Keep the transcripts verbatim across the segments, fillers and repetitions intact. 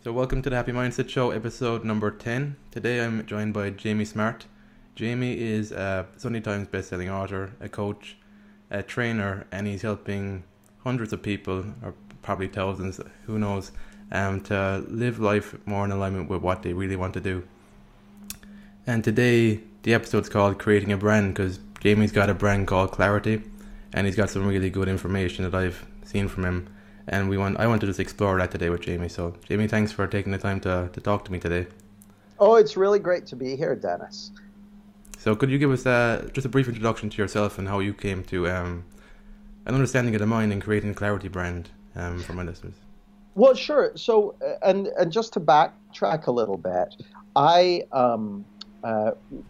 So, welcome to the Happy Mindset Show, episode number ten. Today I'm joined by Jamie Smart. Jamie is a Sunday Times bestselling author, a coach, a trainer, and he's helping hundreds of people, or probably thousands, who knows, um, to live life more in alignment with what they really want to do. And today, the episode's called Creating a Brand, because Jamie's got a brand called Clarity, and he's got some really good information that I've seen from him. And we want I want to just explore that today with Jamie. So, Jamie, thanks for taking the time to, to talk to me today. Oh, it's really great to be here, Dennis. So, could you give us uh, just a brief introduction to yourself and how you came to um, an understanding of the mind and creating a Clarity brand um, for my listeners? Well, sure. So, uh, and and just to backtrack a little bit, I um, uh,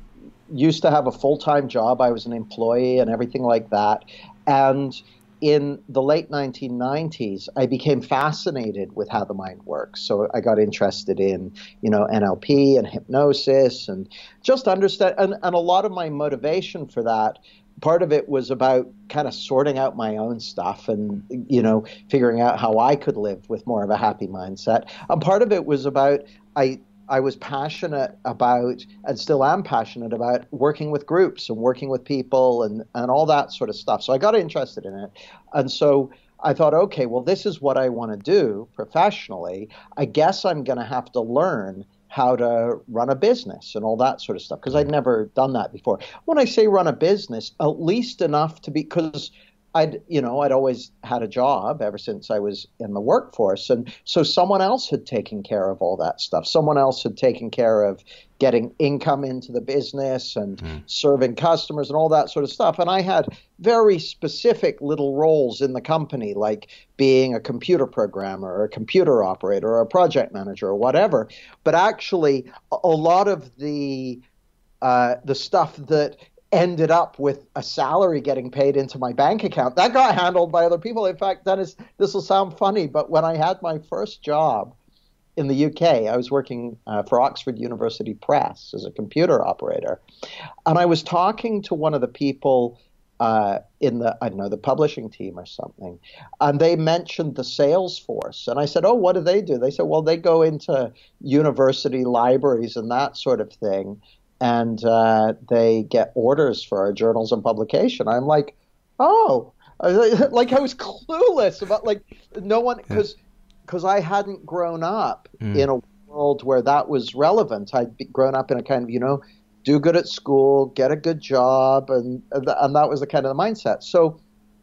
used to have a full-time job. I was an employee and everything like that. And in the late nineteen nineties, I became fascinated with how the mind works. So I got interested in, you know, N L P and hypnosis and just understand. And, and a lot of my motivation for that, part of it was about kind of sorting out my own stuff and, you know, figuring out how I could live with more of a happy mindset. And part of it was about, I, I was passionate about, and still am passionate about, working with groups and working with people and, and all that sort of stuff. So I got interested in it. And so I thought, okay, well, this is what I want to do professionally. I guess I'm going to have to learn how to run a business and all that sort of stuff, because I'd never done that before. When I say run a business, at least enough to be, because I'd, you know, I'd always had a job ever since I was in the workforce. And so someone else had taken care of all that stuff. Someone else had taken care of getting income into the business and mm. serving customers and all that sort of stuff. And I had very specific little roles in the company, like being a computer programmer or a computer operator or a project manager or whatever. But actually, a lot of the uh, the stuff that ended up with a salary getting paid into my bank account, that got handled by other people. In fact, Dennis, this will sound funny, but when I had my first job in the U K, I was working uh, for Oxford University Press as a computer operator. And I was talking to one of the people uh, in the, I don't know, the publishing team or something. And they mentioned the sales force. And I said, oh, what do they do? They said, well, they go into university libraries and that sort of thing. And uh, they get orders for our journals and publication. I'm like, oh, like I was clueless about, like, no one, because because I hadn't grown up mm. in a world where that was relevant. I'd be grown up in a kind of, you know, do good at school, get a good job, and and that was the kind of the mindset. So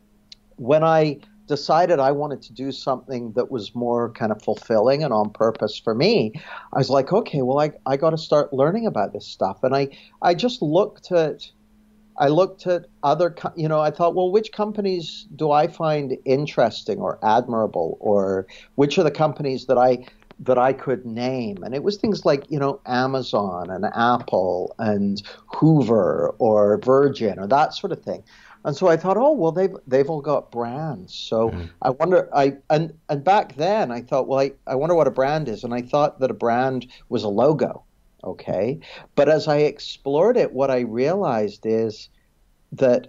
when I decided I wanted to do something that was more kind of fulfilling and on purpose for me, I was like, okay, well, I I got to start learning about this stuff. And I, I just looked at, I looked at other, you know, I thought, well, which companies do I find interesting or admirable, or which are the companies that I, that I could name? And it was things like, you know, Amazon and Apple and Hoover or Virgin or that sort of thing. And so I thought, oh, well, they've they've all got brands. So mm. I wonder, I and and back then I thought, well, I, I wonder what a brand is. And I thought that a brand was a logo, okay? But as I explored it, what I realized is that,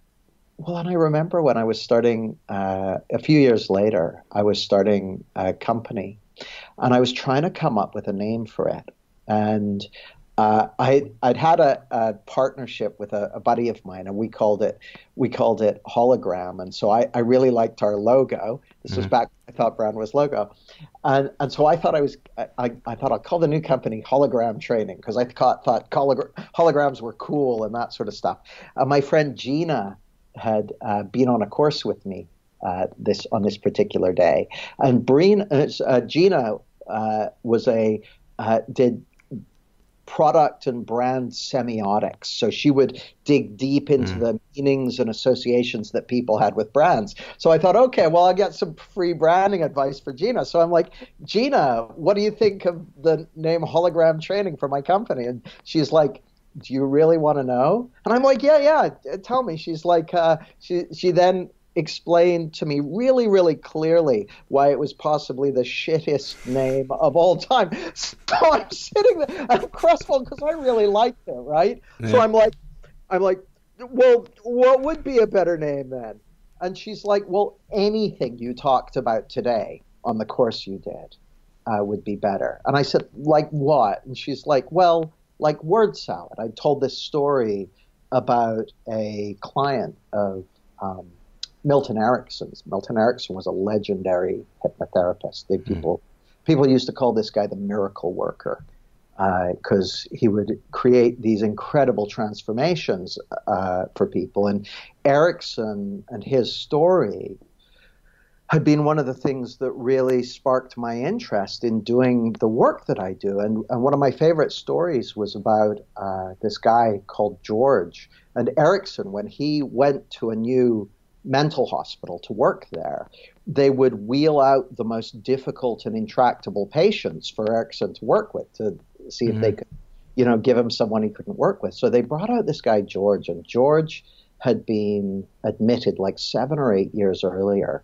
well, and I remember when I was starting, uh, a few years later, I was starting a company, and I was trying to come up with a name for it. And Uh, I, I'd had a, a partnership with a, a buddy of mine, and we called it we called it Hologram. And so I, I really liked our logo. This mm-hmm. was back when I thought brand was logo, and and so I thought I was I, I thought I'll call the new company Hologram Training, because I thought thought holograms were cool and that sort of stuff. Uh, my friend Gina had uh, been on a course with me uh, this on this particular day, and Breen, uh, Gina uh, was a uh, did. product and brand semiotics. So she would dig deep into mm. the meanings and associations that people had with brands. So I thought, okay, well, I'll get some free branding advice for Gina. So I'm like, Gina, what do you think of the name Hologram Training for my company? And she's like, do you really want to know? And I'm like, yeah, yeah, tell me. She's like, uh, she, she then explained to me really, really clearly why it was possibly the shittest name of all time. So I'm sitting there and I'm crestfallen because I really liked it, right? Yeah. So I'm like, I'm like, well, what would be a better name then? And she's like, well, anything you talked about today on the course you did. uh, would be better. And I said, like what? And she's like, well, like word salad. I told this story about a client of um, Milton Erickson's. Milton Erickson was a legendary hypnotherapist. They, people, people used to call this guy the miracle worker because uh, he would create these incredible transformations uh, for people. And Erickson and his story had been one of the things that really sparked my interest in doing the work that I do. And, and one of my favorite stories was about uh, this guy called George. And Erickson, when he went to a new mental hospital to work there, they would wheel out the most difficult and intractable patients for Erickson to work with to see mm-hmm. if they could, you know, give him someone he couldn't work with. So they brought out this guy, George, and George had been admitted like seven or eight years earlier.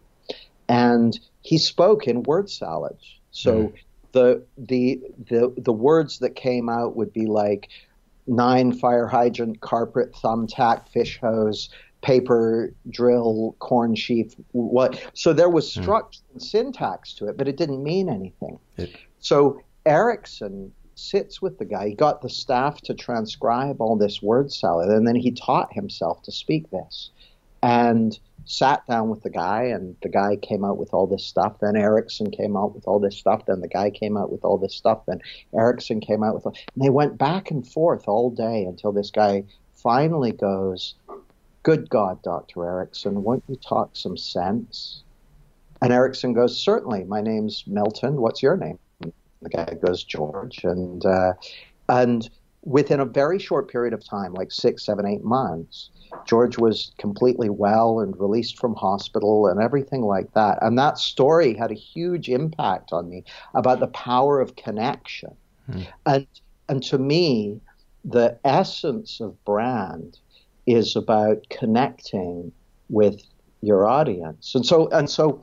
And he spoke in word salad. So mm. the the the the words that came out would be like nine fire hydrant, carpet, thumbtack, fish hose, paper drill, corn sheaf. What? So there was structure mm. and syntax to it, but it didn't mean anything. It, so Erickson sits with the guy. He got the staff to transcribe all this word salad, and then he taught himself to speak this. And sat down with the guy, and the guy came out with all this stuff. Then Erickson came out with all this stuff. Then the guy came out with all this stuff. Then Erickson came out with all, and they went back and forth all day until this guy finally goes, "Good God, Doctor Erickson, won't you talk some sense?" And Erickson goes, "Certainly. My name's Milton. What's your name?" And the guy goes, "George." And uh, and within a very short period of time, like six, seven, eight months, George was completely well and released from hospital and everything like that. And that story had a huge impact on me about the power of connection. Hmm. And and to me, the essence of brand is about connecting with your audience. And so and so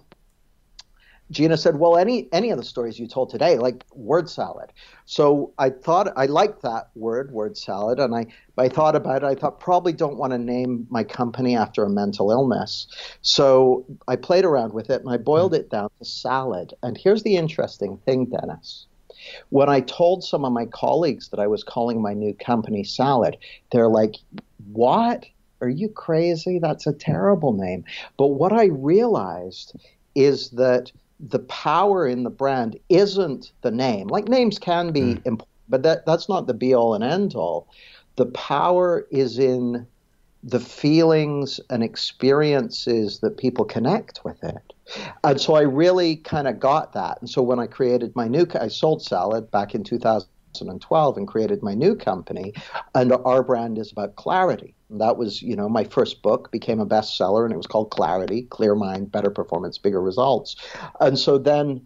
Gina said, well, any any of the stories you told today, like word salad. So I thought, I liked that word, word salad, and I, I thought about it. I thought probably don't want to name my company after a mental illness. So I played around with it, and I boiled it down to salad. And here's the interesting thing, Dennis. When I told some of my colleagues that I was calling my new company Salad, they're like, what? Are you crazy? That's a terrible name. But what I realized is that the power in the brand isn't the name. Like names can be mm. important, but that, that's not the be all and end all. The power is in the feelings and experiences that people connect with it. And so I really kind of got that. And so when I created my new, I sold Salad back in two thousand twelve and created my new company, and our brand is about clarity. And that was, you know, my first book became a bestseller, and it was called Clarity, Clear Mind, Better Performance, Bigger Results. And so then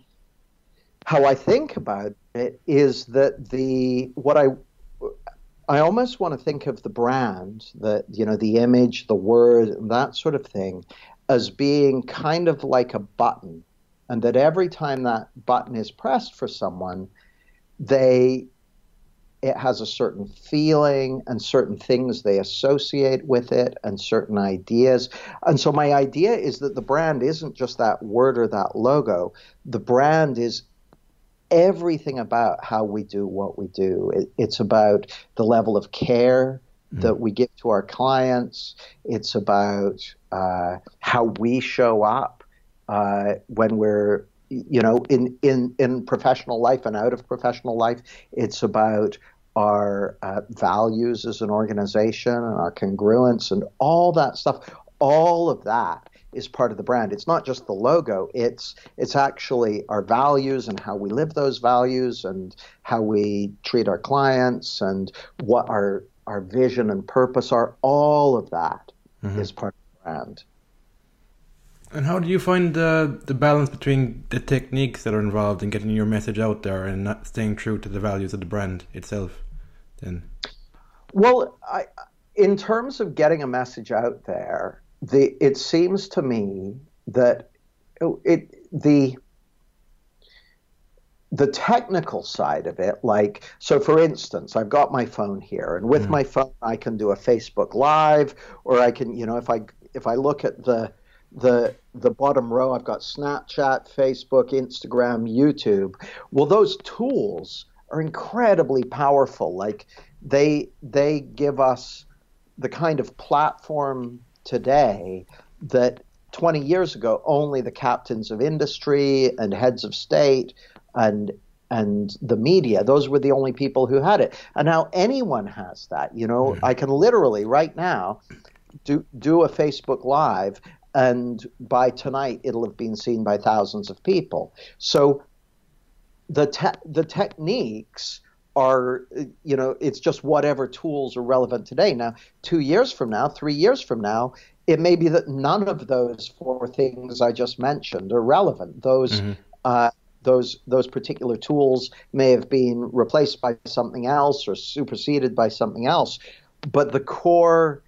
how I think about it is that the, what I, I almost want to think of the brand, that, you know, the image, the word, and that sort of thing, as being kind of like a button, and that every time that button is pressed for someone, they, it has a certain feeling and certain things they associate with it and certain ideas. And so my idea is that the brand isn't just that word or that logo. The brand is everything about how we do what we do. It, it's about the level of care mm. that we give to our clients. It's about uh, how we show up uh, when we're, you know, in, in, in professional life and out of professional life. It's about our uh, values as an organization and our congruence and all that stuff. All of that is part of the brand. It's not just the logo. It's it's actually our values and how we live those values and how we treat our clients and what our our vision and purpose are. All of that mm-hmm. is part of the brand. And how do you find the the balance between the techniques that are involved in getting your message out there and not staying true to the values of the brand itself? Then, well, I, in terms of getting a message out there, the it seems to me that it the the technical side of it, like, so for instance, I've got my phone here, and with mm. my phone I can do a Facebook Live, or I can, you know, if I if I look at the the the bottom row, I've got Snapchat, Facebook, Instagram, YouTube. Well, those tools are incredibly powerful. Like they they give us the kind of platform today that twenty years ago only the captains of industry and heads of state and and the media, those were the only people who had it. And now anyone has that. You know, I can literally right now do do a Facebook Live, and by tonight it'll have been seen by thousands of people. So the te- the techniques are, you know, it's just whatever tools are relevant today. Now, two years from now, three years from now, it may be that none of those four things I just mentioned are relevant. Those mm-hmm. uh, those those particular tools may have been replaced by something else or superseded by something else, but the core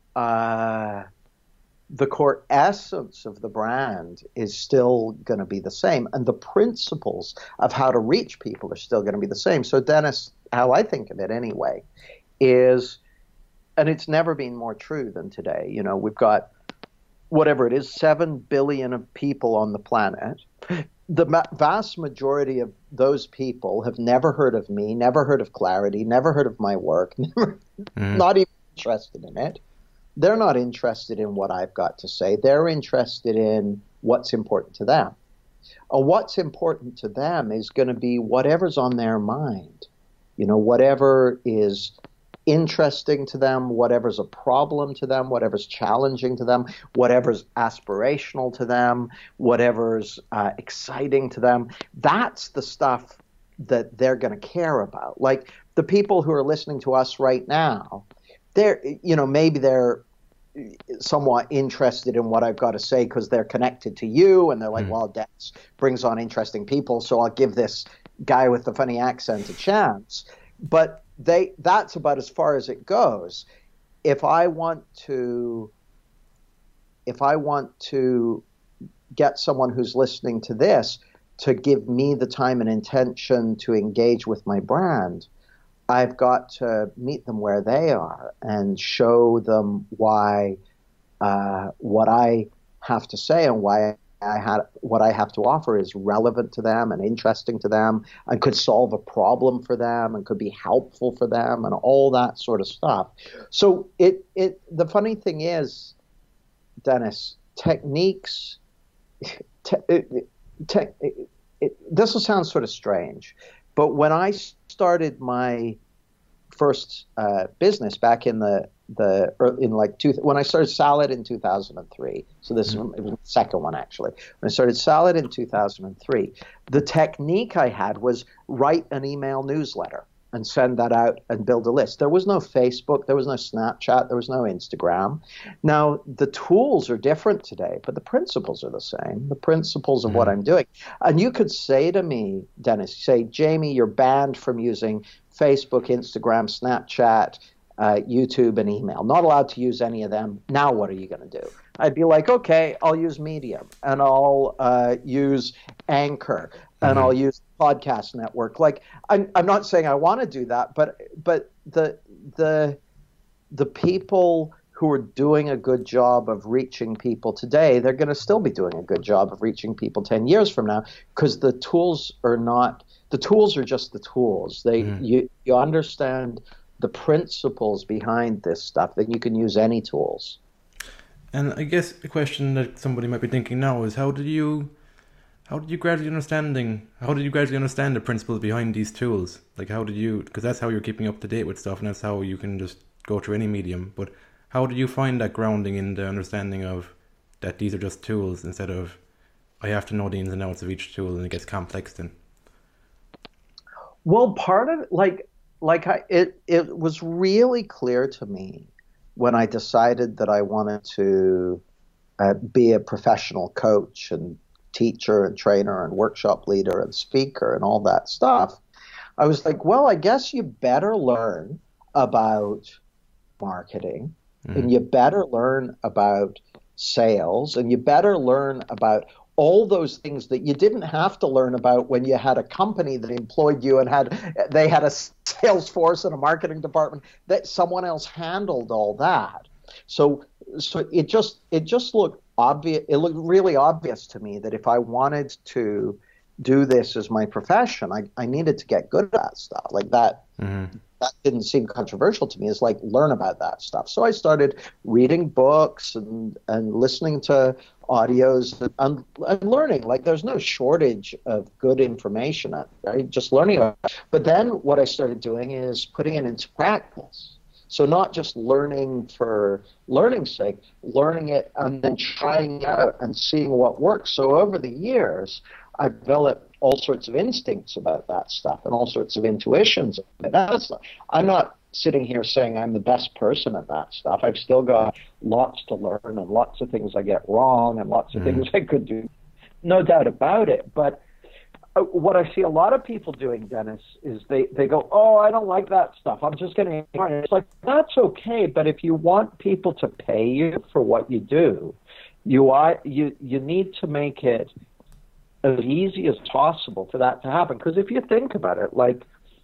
uh, the core essence of the brand is still going to be the same, and the principles of how to reach people are still going to be the same. So, Dennis, how I think of it anyway is, and it's never been more true than today. You know, we've got whatever it is, seven billion of people on the planet. The ma- vast majority of those people have never heard of me, never heard of Clarity, never heard of my work, never, mm. not even interested in it. They're not interested in what I've got to say. They're interested in what's important to them. And what's important to them is going to be whatever's on their mind. You know, whatever is interesting to them, whatever's a problem to them, whatever's challenging to them, whatever's aspirational to them, whatever's uh, exciting to them. That's the stuff that they're going to care about. Like the people who are listening to us right now, they're, you know, maybe they're somewhat interested in what I've got to say because they're connected to you and they're like, mm. well, Dennis brings on interesting people, so I'll give this guy with the funny accent a chance. But they that's about as far as it goes. If I want to if I want to get someone who's listening to this to give me the time and intention to engage with my brand, I've got to meet them where they are and show them why uh, what I have to say and why I had what I have to offer is relevant to them and interesting to them and could solve a problem for them and could be helpful for them and all that sort of stuff. So it it the funny thing is, Dennis, techniques. Te, te, it, it, this will sound sort of strange, but when I started my first uh, business back in the the in like two when I started Salad in two thousand three. So this mm-hmm. it was the second one actually. When I started Salad in two thousand three, the technique I had was write an email newsletter and send that out and build a list. There was no Facebook, there was no Snapchat, there was no Instagram. Now the tools are different today, but the principles are the same. The principles of mm-hmm. what I'm doing. And you could say to me, Dennis, say, Jamie, you're banned from using Facebook, Instagram, Snapchat, uh, YouTube, and email. Not allowed to use any of them. Now what are you going to do? I'd be like, okay, I'll use Medium, and I'll uh, use Anchor, and mm-hmm. I'll use Podcast Network. Like, I'm, I'm not saying I want to do that, but but the the the people who are doing a good job of reaching people today, they're going to still be doing a good job of reaching people ten years from now, because the tools are not. The tools are just the tools. They mm. you you understand the principles behind this stuff, then you can use any tools. And I guess a question that somebody might be thinking now is how did you how did you gradually understanding how did you gradually understand the principles behind these tools? Like how did you, because that's how you're keeping up to date with stuff and that's how you can just go through any medium, but how did you find that grounding in the understanding of that these are just tools instead of I have to know the ins and outs of each tool and it gets complex then? Well, part of it, like, like I, it, it was really clear to me when I decided that I wanted to uh, be a professional coach and teacher and trainer and workshop leader and speaker and all that stuff. I was like, well, I guess you better learn about marketing mm-hmm. and you better learn about sales and you better learn about all those things that you didn't have to learn about when you had a company that employed you and had they had a sales force and a marketing department, that someone else handled all that. So so it just it just looked obvious. It looked really obvious to me that if I wanted to do this as my profession, I, I needed to get good at that stuff. Like that, Mm-hmm. that didn't seem controversial to me. It's like learn about that stuff. So I started reading books and and listening to audios and, and learning. Like there's no shortage of good information, right? Just learning about it. But then what I started doing is putting it into practice. So not just learning for learning's sake, learning it and then trying it out and seeing what works. So over the years, I've developed all sorts of instincts about that stuff and all sorts of intuitions. That's, I'm not sitting here saying I'm the best person at that stuff. I've still got lots to learn and lots of things I get wrong and lots of mm. things I could do. No doubt about it. But what I see a lot of people doing, Dennis, is they, they go, oh, I don't like that stuff. I'm just going to ignore it. It's like, that's okay. But if you want people to pay you for what you do, you are, you, you need to make it as easy as possible for that to happen. Because if you think about it, like,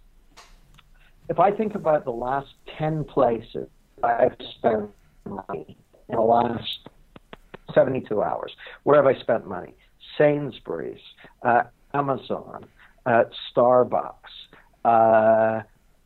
if I think about the last ten places I've spent money in the last seventy-two hours, where have I spent money? Sainsbury's, uh, Amazon, uh, Starbucks, uh,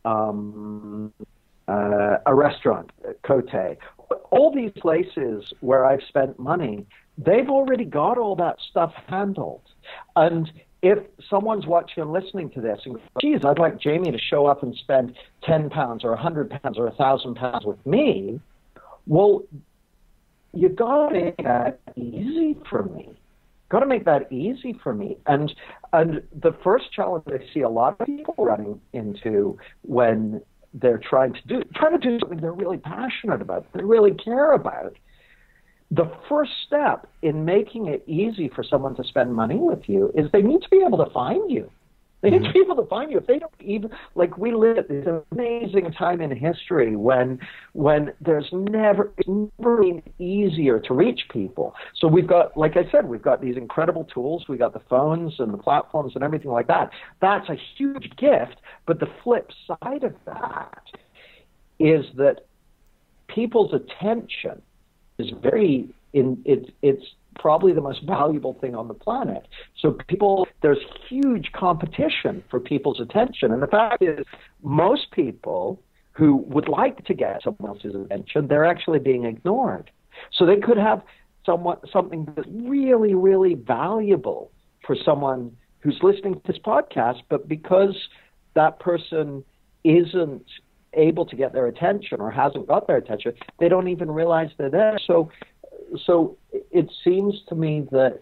um, uh, a restaurant, Cote. All these places where I've spent money, they've already got all that stuff handled. And if someone's watching and listening to this and goes, geez, I'd like Jamie to show up and spend ten pounds or one hundred pounds or one thousand pounds with me, well, you got to make that easy for me. Got to make that easy for me. And and the first challenge I see a lot of people running into when they're trying to do trying to do something they're really passionate about, they really care about, the first step in making it easy for someone to spend money with you is they need to be able to find you. They need to be able to find you. If they don't even, like, we live at this amazing time in history when when there's never, it's never been easier to reach people. So we've got, like I said, we've got these incredible tools. We've got the phones and the platforms and everything like that. That's a huge gift. But the flip side of that is that people's attention is very, in it's it's probably the most valuable thing on the planet. So people, there's huge competition for people's attention. And the fact is, most people who would like to get someone else's attention, they're actually being ignored. So they could have somewhat, something that's really, really valuable for someone who's listening to this podcast, but because that person isn't able to get their attention or hasn't got their attention, they don't even realize they're there. So So it seems to me that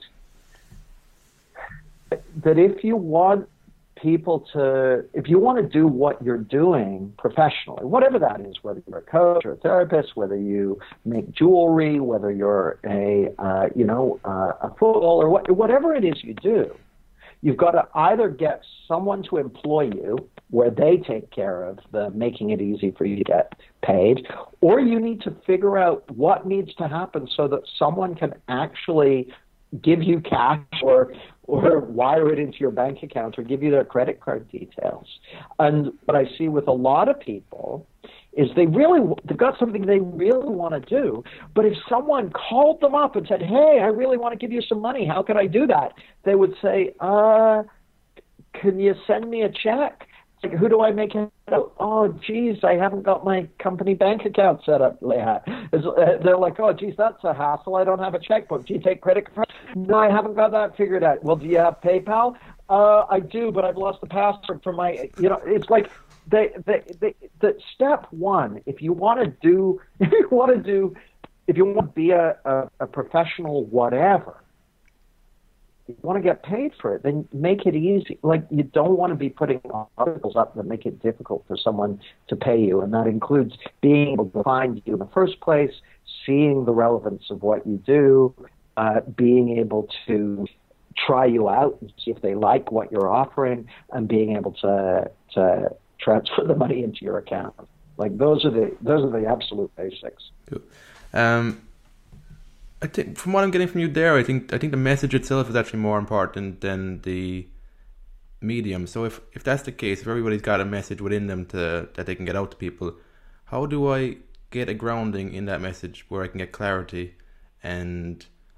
that if you want people to, if you want to do what you're doing professionally, whatever that is, whether you're a coach or a therapist, whether you make jewelry, whether you're a, uh, you know, uh, a footballer, what, whatever it is you do, you've got to either get someone to employ you where they take care of the making it easy for you to get paid, or you need to figure out what needs to happen so that someone can actually give you cash or or wire it into your bank account or give you their credit card details. And what I see with a lot of people is they really, they've got something they really want to do, but if someone called them up and said, hey, I really want to give you some money, how can I do that? They would say, uh, can you send me a check? Like, who do I make it out? Oh, geez, I haven't got my company bank account set up yet. They're like, oh, geez, that's a hassle. I don't have a checkbook. Do you take credit cards? No, I haven't got that figured out. Well, do you have PayPal? Uh, I do, but I've lost the password for my, you know, it's like, they, they, they, the step one, if you want to do, if you want to do, if you want to be a, a, a professional whatever, you want to get paid for it, then make it easy. Like, you don't want to be putting articles up that make it difficult for someone to pay you, and that includes being able to find you in the first place, seeing the relevance of what you do, uh, being able to try you out and see if they like what you're offering, and being able to to transfer the money into your account. Like, those are the those are the absolute basics. Cool. Um, I think from what I'm getting from you there, I think I think the message itself is actually more important than the medium. So if, if that's the case, if everybody's got a message within them to that they can get out to people, how do I get a grounding in that message where I can get clarity and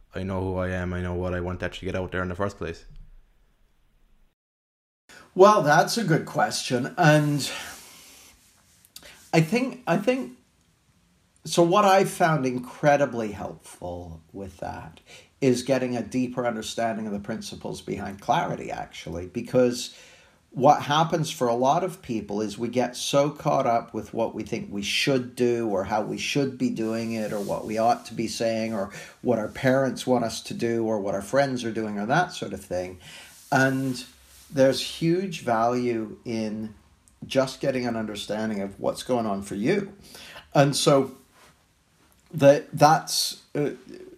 I know who I am, I know what I want to actually get out there in the first place? Well, that's a good question. And I think, I think, so what I've found incredibly helpful with that is getting a deeper understanding of the principles behind clarity, actually, because what happens for a lot of people is we get so caught up with what we think we should do or how we should be doing it or what we ought to be saying or what our parents want us to do or what our friends are doing or that sort of thing. And there's huge value in just getting an understanding of what's going on for you. And so the, that's... Uh,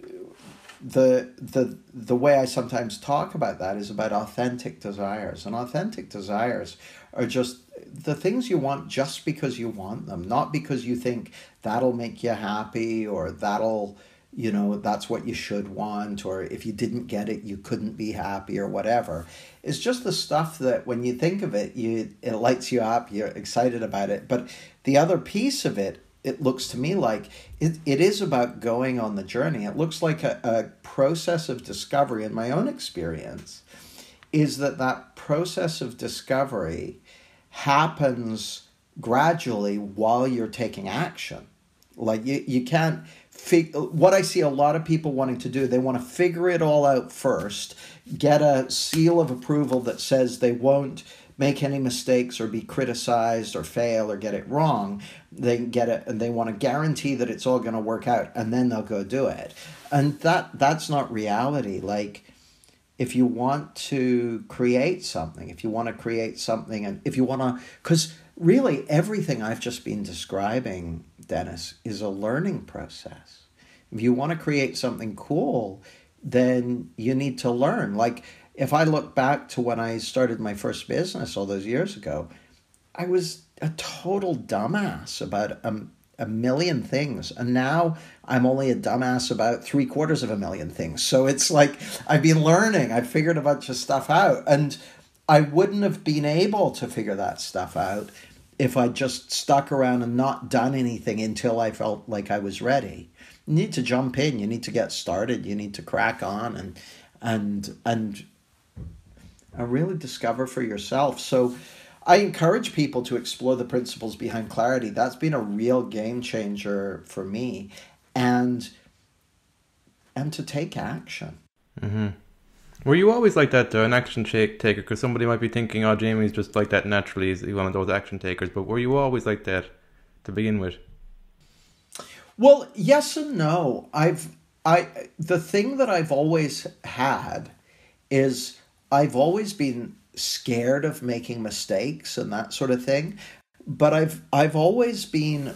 The the the way I sometimes talk about that is about authentic desires. And authentic desires are just the things you want just because you want them, not because you think that'll make you happy or that'll, you know, that's what you should want, or if you didn't get it, you couldn't be happy or whatever. It's just the stuff that when you think of it, you it lights you up, you're excited about it. But the other piece of it, it looks to me like it, it is about going on the journey. It looks like a, a process of discovery. In my own experience, is that that process of discovery happens gradually while you're taking action. Like you, you can't fig- what I see a lot of people wanting to do, they want to figure it all out first, get a seal of approval that says they won't make any mistakes or be criticized or fail or get it wrong. They get it and they want to guarantee that it's all going to work out, and then they'll go do it. And that that's not reality. Like, if you want to create something, if you want to create something, and if you want to, because really everything I've just been describing, Dennis, is a learning process. If you want to create something cool, then you need to learn. Like, if I look back to when I started my first business all those years ago, I was a total dumbass about a, a million things. And now I'm only a dumbass about three quarters of a million things. So it's like I've been learning. I've figured a bunch of stuff out. And I wouldn't have been able to figure that stuff out if I just stuck around and not done anything until I felt like I was ready. You need to jump in. You need to get started. You need to crack on and and and and really discover for yourself. So I encourage people to explore the principles behind clarity. That's been a real game changer for me. And and to take action. Mm-hmm. Were you always like that, though, an action take taker? Because somebody might be thinking, oh, Jamie's just like that naturally. He's one of those action takers. But were you always like that to begin with? Well, yes and no. I've I the thing that I've always had is I've always been scared of making mistakes and that sort of thing. But I've I've always been,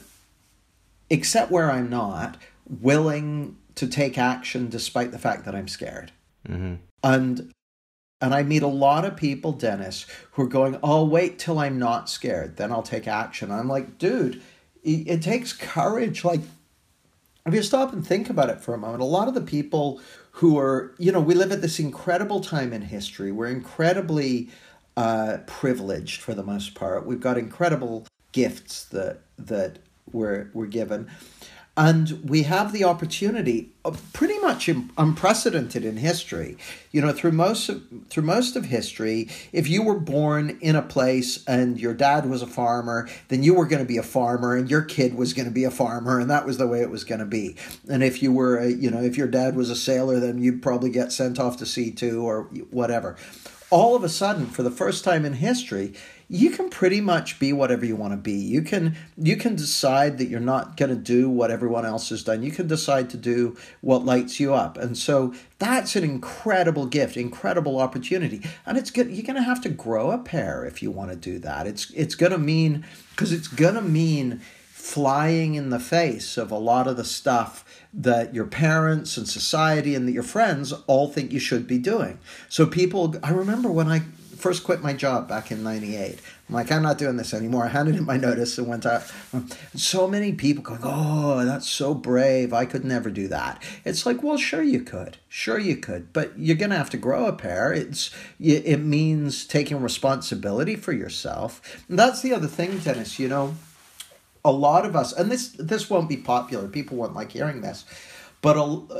except where I'm not, willing to take action despite the fact that I'm scared. Mm-hmm. And and I meet a lot of people, Dennis, who are going, oh, wait till I'm not scared, then I'll take action. I'm like, dude, it, it takes courage. Like, if you stop and think about it for a moment, a lot of the people who are, you know, we live at this incredible time in history. We're incredibly uh, privileged for the most part. We've got incredible gifts that that we're, we're given. And we have the opportunity, of pretty much unprecedented in history. You know, through most of, through most of history, if you were born in a place and your dad was a farmer, then you were going to be a farmer and your kid was going to be a farmer, and that was the way it was going to be. And if you were, a, you know, if your dad was a sailor, then you'd probably get sent off to sea too, or whatever. All of a sudden, for the first time in history, you can pretty much be whatever you want to be. You can you can decide that you're not going to do what everyone else has done. You can decide to do what lights you up. And so that's an incredible gift, incredible opportunity. And it's good. You're going to have to grow a pair if you want to do that. It's it's going to mean, because it's going to mean flying in the face of a lot of the stuff that your parents and society and that your friends all think you should be doing. So people, I remember when I first quit my job back in ninety-eight. I'm like, I'm not doing this anymore. I handed in my notice and went out. So many people going, oh, that's so brave. I could never do that. It's like, well, sure you could. Sure you could. But you're going to have to grow a pair. It's, it means taking responsibility for yourself. And that's the other thing, Dennis, you know, a lot of us, and this this won't be popular. People won't like hearing this. But a,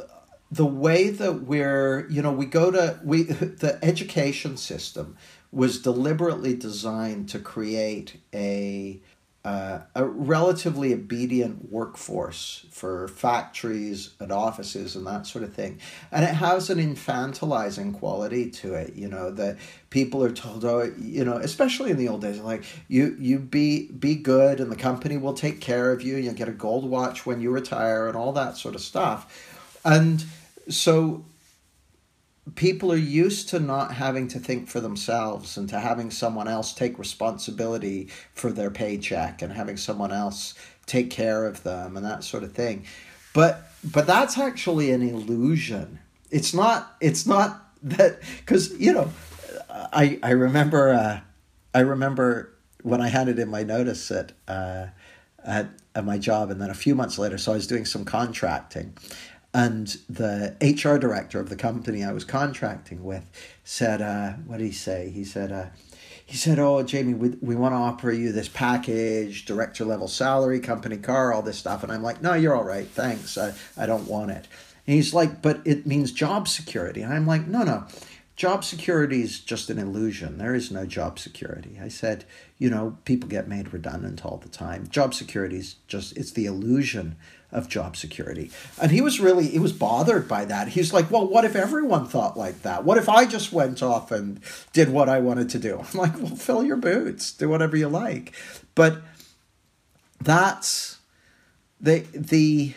the way that we're, you know, we go to, we, the education system was deliberately designed to create a, uh, a relatively obedient workforce for factories and offices and that sort of thing. And it has an infantilizing quality to it, you know, that people are told, oh, you know, especially in the old days, like you, you be, be good and the company will take care of you. You'll get a gold watch when you retire and all that sort of stuff. And so people are used to not having to think for themselves and to having someone else take responsibility for their paycheck and having someone else take care of them and that sort of thing. But but that's actually an illusion. It's not it's not that, because, you know, I I remember uh, I remember when I handed in my notice at uh, at at my job, and then a few months later, so I was doing some contracting. And the H R director of the company I was contracting with said, uh, what did he say? He said, uh, he said, oh, Jamie, we, we want to offer you this package, director level salary, company car, all this stuff. And I'm like, no, you're all right. Thanks. I, I don't want it. And he's like, but it means job security. And I'm like, no, no. Job security is just an illusion. There is no job security. I said, you know, people get made redundant all the time. Job security is just, it's the illusion of job security. And he was really, he was bothered by that. He's like, well, what if everyone thought like that? What if I just went off and did what I wanted to do? I'm like, well, fill your boots, do whatever you like. But that's the, the,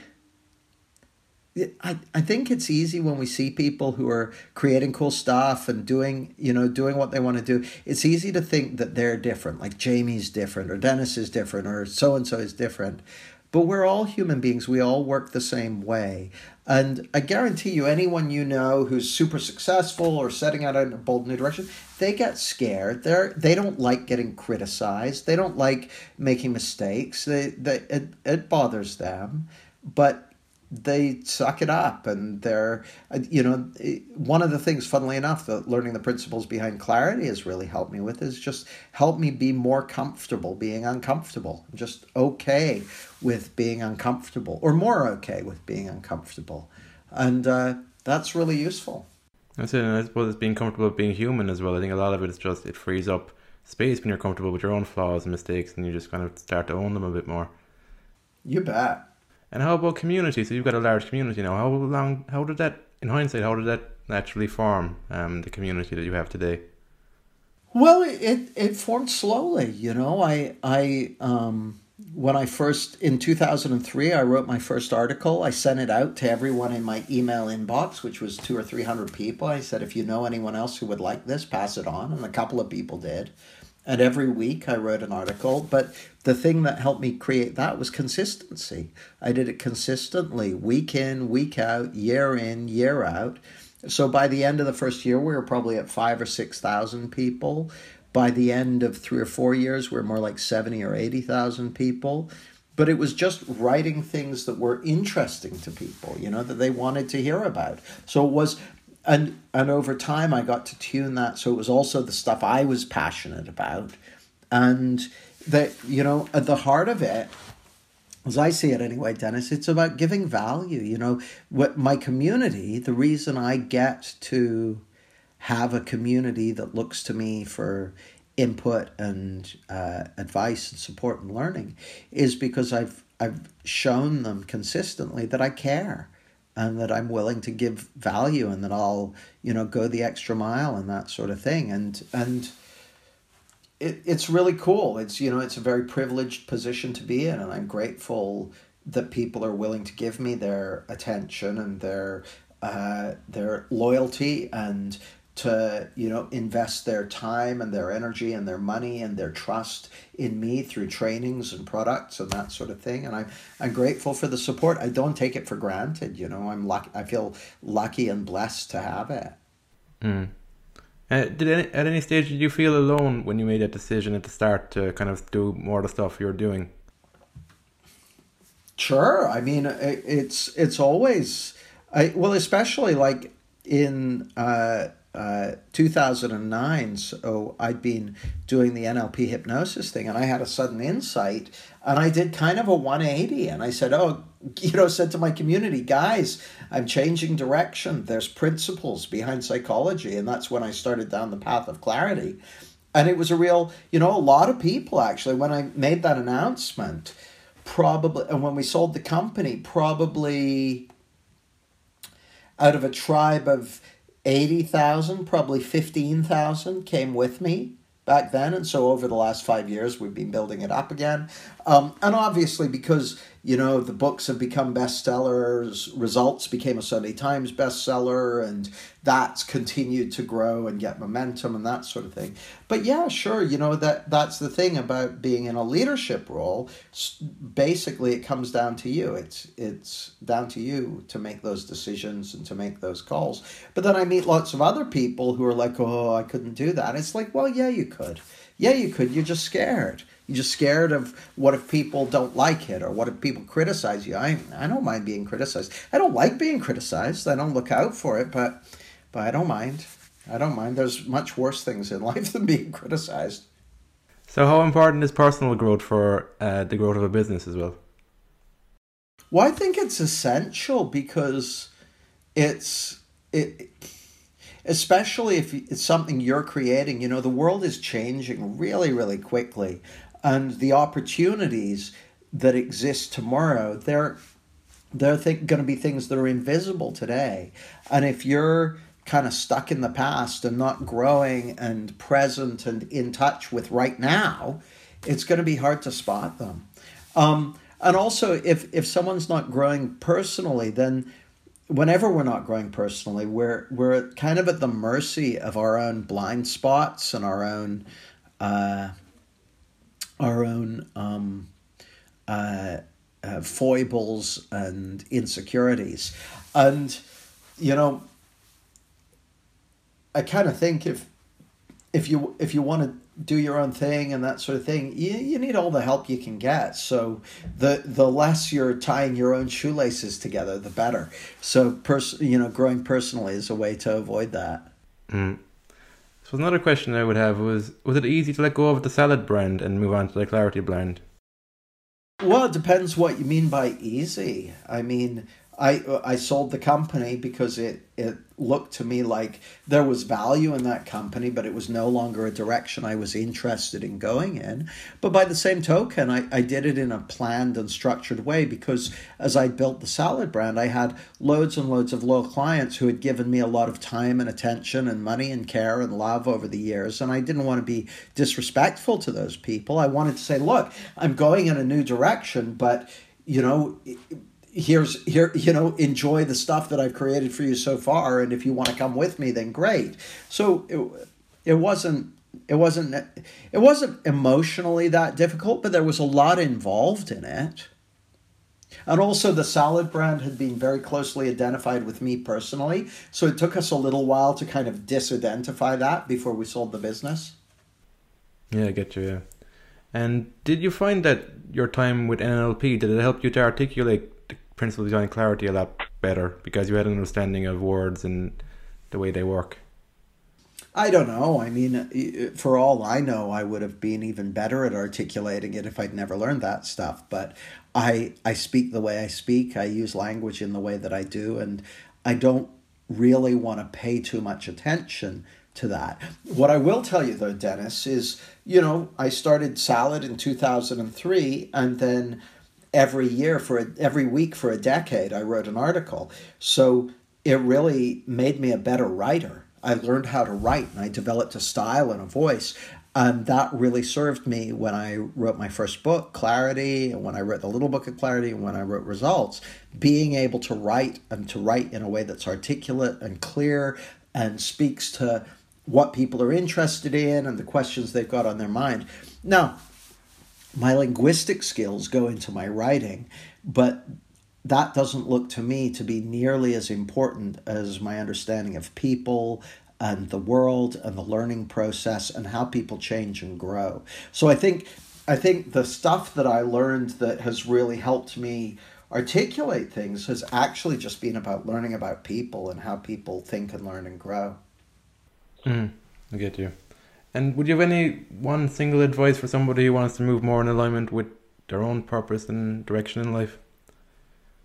I, I think it's easy when we see people who are creating cool stuff and doing, you know, doing what they want to do. It's easy to think that they're different, like Jamie's different or Dennis is different or so-and-so is different. But we're all human beings. We all work the same way. And I guarantee you, anyone you know who's super successful or setting out in a bold new direction, they get scared. They're, they don't like getting criticized. They don't like making mistakes. They, they, it, it bothers them. But they suck it up, and they're, you know, one of the things, funnily enough, that learning the principles behind clarity has really helped me with is just help me be more comfortable being uncomfortable. I'm just okay with being uncomfortable, or more okay with being uncomfortable. And uh, that's really useful. That's it. And I suppose it's being comfortable with being human as well. I think a lot of it is just, it frees up space when you're comfortable with your own flaws and mistakes, and you just kind of start to own them a bit more. You bet. And how about community? So you've got a large community now. How long, how did that, in hindsight, how did that naturally form, um, the community that you have today? Well, it, it formed slowly, you know. I, I um, when I first, in two thousand three, I wrote my first article. I sent it out to everyone in my email inbox, which was two or three hundred people. I said, if you know anyone else who would like this, pass it on. And a couple of people did. And every week I wrote an article. But the thing that helped me create that was consistency. I did it consistently, week in, week out, year in, year out. So by the end of the first year, we were probably at five or six thousand people. By the end of three or four years, we we're more like seventy or eighty thousand people. But it was just writing things that were interesting to people, you know, that they wanted to hear about. So it was, and and over time, I got to tune that. So it was also the stuff I was passionate about, and that, you know, at the heart of it, as I see it anyway, Dennis, it's about giving value. You know, what my community, the reason I get to have a community that looks to me for input and uh, advice and support and learning is because I've I've shown them consistently that I care and that I'm willing to give value and that I'll, you know, go the extra mile and that sort of thing. And and it, it's really cool. It's, you know, it's a very privileged position to be in, and I'm grateful that people are willing to give me their attention and their uh, their loyalty, and to, you know, invest their time and their energy and their money and their trust in me through trainings and products and that sort of thing. And I'm I'm grateful for the support. I don't take it for granted. You know, I'm lucky. I feel lucky and blessed to have it. Mm. Uh, did any, at any stage did you feel alone when you made that decision at the start to kind of do more of the stuff you're doing? Sure. I mean, it, it's it's always, I well, especially like in uh, uh, two thousand nine. So I'd been doing the N L P hypnosis thing, and I had a sudden insight, and I did kind of a one eighty, and I said, "Oh, you know, said to my community, guys, I'm changing direction. There's principles behind psychology. And that's when I started down the path of clarity. And it was a real, you know, a lot of people actually, when I made that announcement, probably, and when we sold the company, probably out of a tribe of eighty thousand, probably fifteen thousand came with me back then. And so over the last five years, we've been building it up again. Um, and obviously because, you know, the books have become bestsellers, Results became a Sunday Times bestseller, and that's continued to grow and get momentum and that sort of thing. But yeah, sure, you know, that that's the thing about being in a leadership role. Basically, it comes down to you. It's it's down to you to make those decisions and to make those calls. But then I meet lots of other people who are like, oh, I couldn't do that. It's like, well, yeah, you could. Yeah, you could. You're just scared. You're just scared of what if people don't like it, or what if people criticize you. I I don't mind being criticized. I don't like being criticized. I don't look out for it, but but I don't mind. I don't mind. There's much worse things in life than being criticized. So how important is personal growth for uh, the growth of a business as well? Well, I think it's essential because it's it. Especially if it's something you're creating. You know, the world is changing really, really quickly. And the opportunities that exist tomorrow, they're they're th- going to be things that are invisible today. And if you're kind of stuck in the past and not growing and present and in touch with right now, it's going to be hard to spot them. Um, and also, if if someone's not growing personally, then whenever we're not growing personally, we're we're kind of at the mercy of our own blind spots and our own uh, our own um, uh, uh, foibles and insecurities. And you know, I kind of think if if you if you want to do your own thing and that sort of thing, you, you need all the help you can get. So the the less you're tying your own shoelaces together, the better. So pers- you know, growing personally is a way to avoid that. Mm. So another question I would have was, was it easy to let go of the salad brand and move on to the Clarity brand? Well, it depends what you mean by easy. I mean, I I sold the company because it, it looked to me like there was value in that company, but it was no longer a direction I was interested in going in. But by the same token, I, I did it in a planned and structured way because as I built the salad brand, I had loads and loads of loyal clients who had given me a lot of time and attention and money and care and love over the years. And I didn't want to be disrespectful to those people. I wanted to say, look, I'm going in a new direction, but, you know, here's here you know enjoy the stuff that I've created for you so far, and if you want to come with me, then great. So it, it wasn't it wasn't it wasn't emotionally that difficult, but there was a lot involved in it. And also the salad brand had been very closely identified with me personally, so it took us a little while to kind of disidentify that before we sold the business. Yeah, I get you. Yeah. And did you find that your time with N L P, did it help you to articulate the principles behind clarity a lot better because you had an understanding of words and the way they work? I don't know. I mean, for all I know, I would have been even better at articulating it if I'd never learned that stuff. But I I speak the way I speak. I use language in the way that I do. And I don't really want to pay too much attention to that. What I will tell you, though, Dennis, is, you know, I started Salad in two thousand three, and then every year for a, every week for a decade, I wrote an article. So it really made me a better writer. I learned how to write, and I developed a style and a voice. And that really served me when I wrote my first book, Clarity, and when I wrote the little book of Clarity, and when I wrote Results. Being able to write and to write in a way that's articulate and clear and speaks to what people are interested in and the questions they've got on their mind. Now, my linguistic skills go into my writing, but that doesn't look to me to be nearly as important as my understanding of people and the world and the learning process and how people change and grow. So I think I think the stuff that I learned that has really helped me articulate things has actually just been about learning about people and how people think and learn and grow. Mm, I get you. And would you have any one single advice for somebody who wants to move more in alignment with their own purpose and direction in life?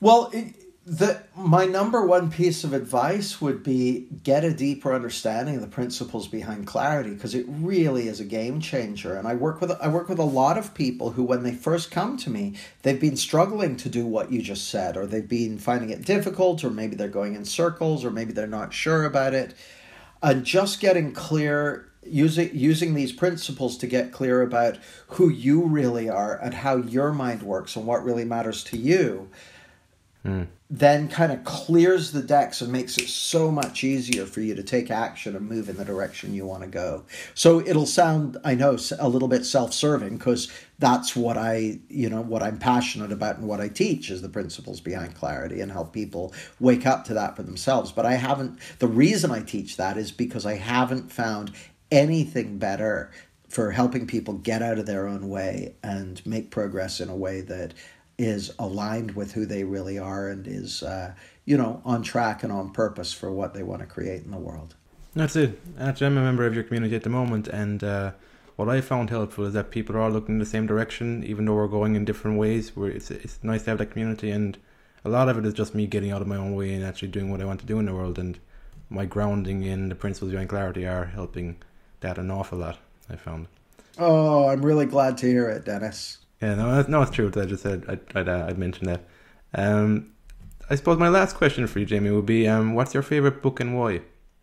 Well, it, the my number one piece of advice would be get a deeper understanding of the principles behind clarity, because it really is a game changer. And I work with I work with a lot of people who, when they first come to me, they've been struggling to do what you just said, or they've been finding it difficult, or maybe they're going in circles, or maybe they're not sure about it. And just getting clear, using using these principles to get clear about who you really are and how your mind works and what really matters to you. Mm. Then kind of clears the decks and makes it so much easier for you to take action and move in the direction you want to go. So it'll sound, I know, a little bit self-serving, because that's what I, you know, what I'm passionate about and what I teach is the principles behind clarity and help people wake up to that for themselves. But I haven't, the reason I teach that is because I haven't found anything better for helping people get out of their own way and make progress in a way that is aligned with who they really are and is, uh, you know, on track and on purpose for what they want to create in the world. That's it. Actually, I'm a member of your community at the moment, and uh, what I found helpful is that people are all looking in the same direction, even though we're going in different ways. Where it's it's nice to have that community, and a lot of it is just me getting out of my own way and actually doing what I want to do in the world, and my grounding in the principles behind clarity are helping that an awful lot, I found. Oh, I'm really glad to hear it, Dennis. Yeah, no, no, it's true. I just said I'd, I'd, uh, I'd mention that. Um, I suppose my last question for you, Jamie, would be, um, what's your favorite book and why?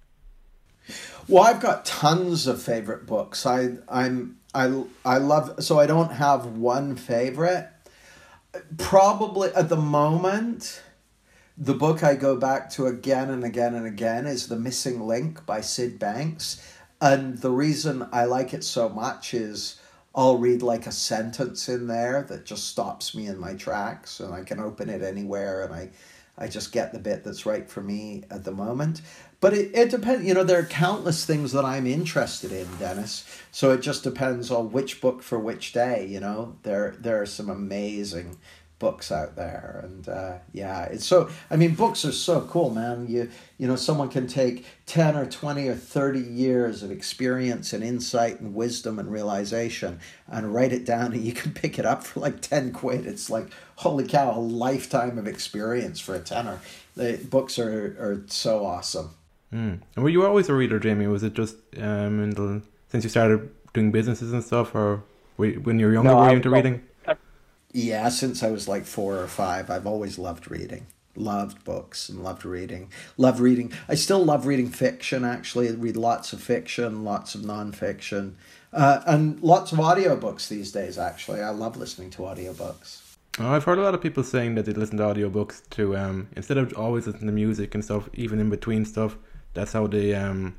Well, I've got tons of favorite books. I, I'm, I, I love. So I don't have one favorite. Probably at the moment, the book I go back to again and again and again is The Missing Link by Sid Banks, and the reason I like it so much is I'll read like a sentence in there that just stops me in my tracks, and I can open it anywhere, and I, I just get the bit that's right for me at the moment. But it, it depends, you know, there are countless things that I'm interested in, Dennis. So it just depends on which book for which day, you know. There, there are some amazing books out there, and uh, yeah, it's so, I mean, books are so cool, man. You you know, someone can take ten or twenty or thirty years of experience and insight and wisdom and realization and write it down, and you can pick it up for like ten quid. It's like, holy cow, a lifetime of experience for a tenner. The books are, are so awesome. Mm. And were you always a reader, Jamie? Was it just um, in the, since you started doing businesses and stuff, or were you, when you were younger, no, were you into I, reading? Yeah, since I was like four or five, I've always loved reading. Loved books and loved reading. Love reading. I still love reading fiction, actually. I read lots of fiction, lots of nonfiction, uh, and lots of audiobooks these days, actually. I love listening to audiobooks. Oh, I've heard a lot of people saying that they listen to audiobooks to, um, instead of always listening to music and stuff, even in between stuff, that's how they um,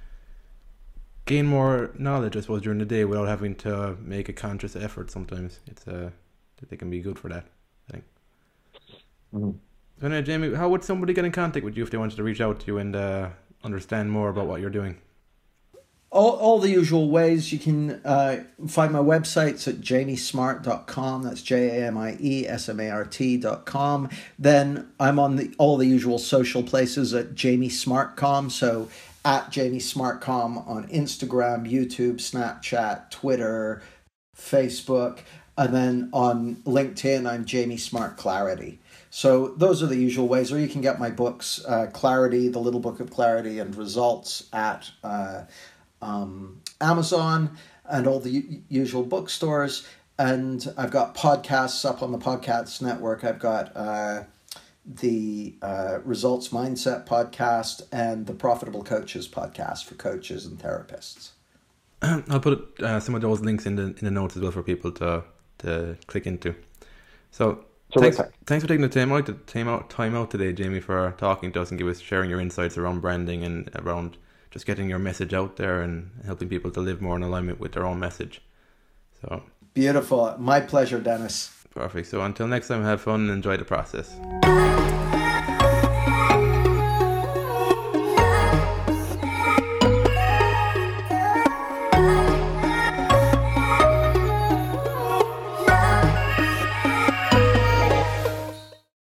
gain more knowledge, I suppose, during the day without having to make a conscious effort sometimes. It's uh, that they can be good for that, I think. Mm-hmm. So now, Jamie, how would somebody get in contact with you if they wanted to reach out to you and uh, understand more about what you're doing? All all the usual ways. You can uh, find my websites at jamie smart dot com. That's J A M I E S M A R T dot com. Then I'm on the all the usual social places at Jamie Smart dot com. So at Jamie Smart dot com on Instagram, YouTube, Snapchat, Twitter, Facebook. And then on LinkedIn, I'm Jamie Smart Clarity. So those are the usual ways. Or you can get my books, uh, Clarity, The Little Book of Clarity, and Results at uh, um, Amazon and all the u- usual bookstores. And I've got podcasts up on the Podcast Network. I've got uh, the uh, Results Mindset podcast and the Profitable Coaches podcast for coaches and therapists. I'll put uh, some of those links in the in the notes as well for people to to click into. So thanks, thanks for taking the time out, to, time out time out today, Jamie, for talking to us and give us sharing your insights around branding and around just getting your message out there and helping people to live more in alignment with their own message. So beautiful. My pleasure, Dennis. Perfect. So until next time, have fun and enjoy the process.